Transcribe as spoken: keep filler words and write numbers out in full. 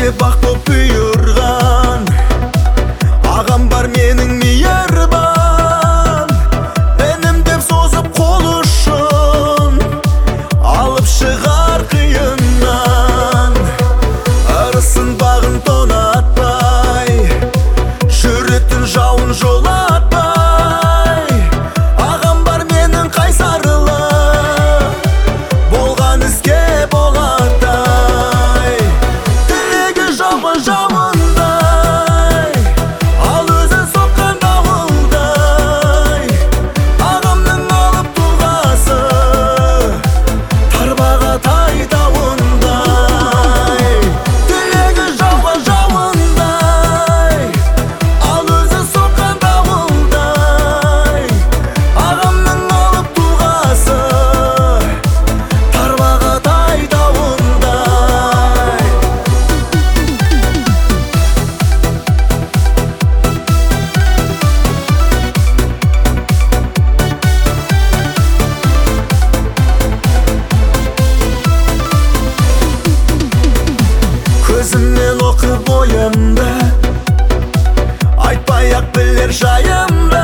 Бізге бақ боп бұйырған ағам бар менің мейірбан, інім деп созып қол ұшын алып шығар қиыннан. Ырысын бағын тонатпай, жүретін жауын жолатпай, ағам бар менің қайсарлы, болған іске болаттай. Тілегі жауға жауындай, ал өзі соққан дауылдай, ағамның алып тұлғасы тарбағатай тауындай. Тілегі жауға жауындай, ал өзі соққан дауылдай, ағамның алып тұлғасы тарбағатай тауындай. Көзімнен оқып ойымды, айтпай-ақ білер жайымды.